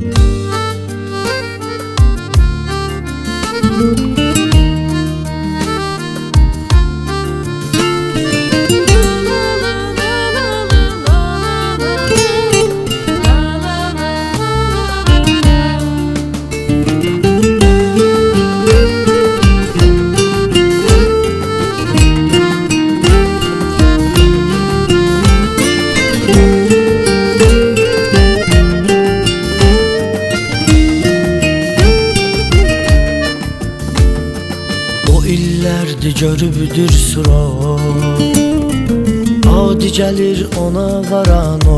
İllərdir görübdür surat, adi gəlir ona varan o.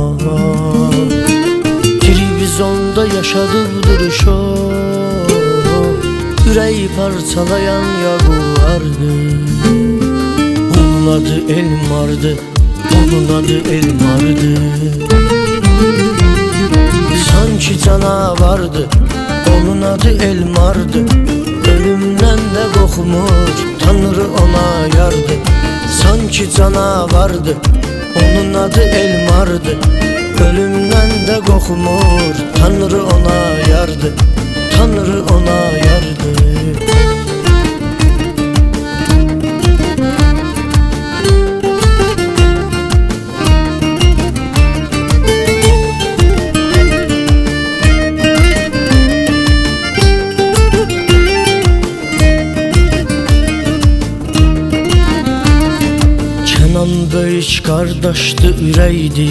Girib zonda yaşadıbdır şok, ürəyi parçalayan yaguardır. Onun adı Elmardır, onun adı Elmardır. Sanki canavardır, onun adı Elmardır. Ölümdən də qorxmur, Tanrı ona yardır. Sanki canavardır, onun adı Elmardır. Ölümdən də qorxmur, Tanrı ona yardır. Tanrı ona yardır. Böyük qardaşdı ürəkdi,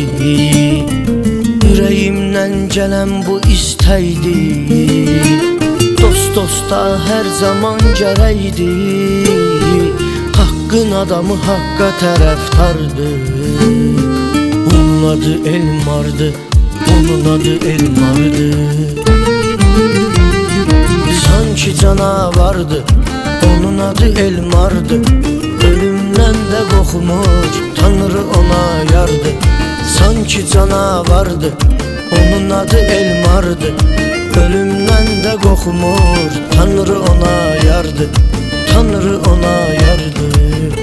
ürəyimdən gələn bu istəkdi. Dost dosta hər zaman gərəkdi, haqqın adamı haqqa tərəfdardı. Onun adı Elmardır, onun adı Elmardır. Sanki canavardır, onun adı Elmardır. Ölümdən də qorxmur, Tanrı ona yardır. Sanki canavardır, onun adı Elmardır. Ölümdən də qorxmur, Tanrı ona yardır. Tanrı ona yardır.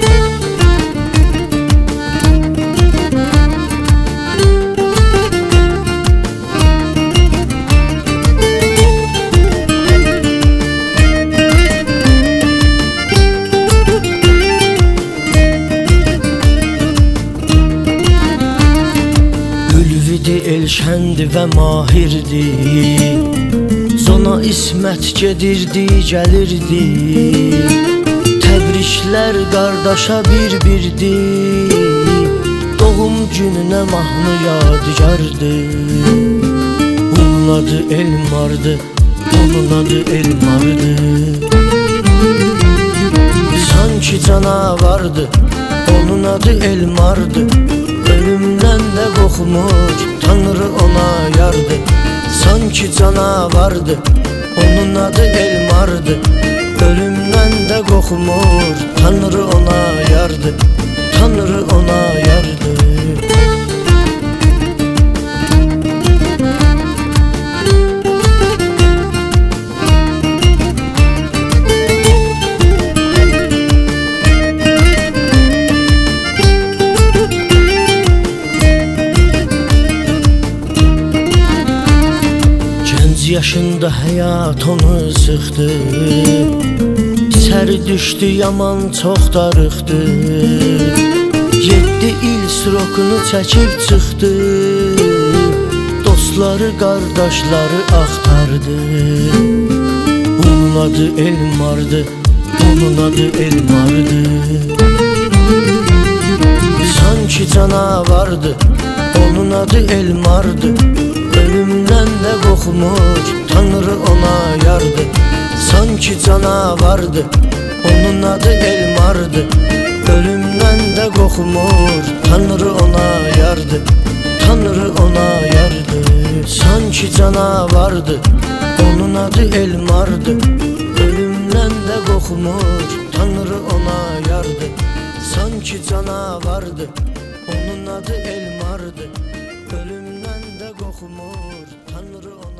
Elşəndi və mahirdi, zona ismət gedirdi, gəlirdi. Təbriklər qardaşa bir-birdi, doğum gününə mahnı yadigardı. Onun adı Elmardır, onun adı Elmardır. Sanki canavardır, onun adı Elmardır. Ölümdən də qorxmur, Tanrı ona yardır. Sanki canavardır, onun adı Elmardır. Ölümdən də qorxmur, Tanrı ona yardır. Tanrı ona yardır. Yaşında həyat onu sıxdı, səri düşdü, yaman çox darıxdı. 7 il srokunu çəkib çıxdı, dostları, qardaşları axtardı. Onun adı Elmardır, onun adı Elmardır. Sanki canavardır, onun adı Elmardır. Ölümdən də qorxmur, Tanrı ona yardır. Sanki canavardır, onun adı Elmardır. Ölümdən də qorxmur, Tanrı ona yardır. Tanrı ona yardır. Sanki canavardır, onun adı Elmardır. Ölümdən də qorxmur, Tanrı ona yardır. Sanki canavardır, onun adı Elmardır. Ölümdən də qorxmur, Tanrı ona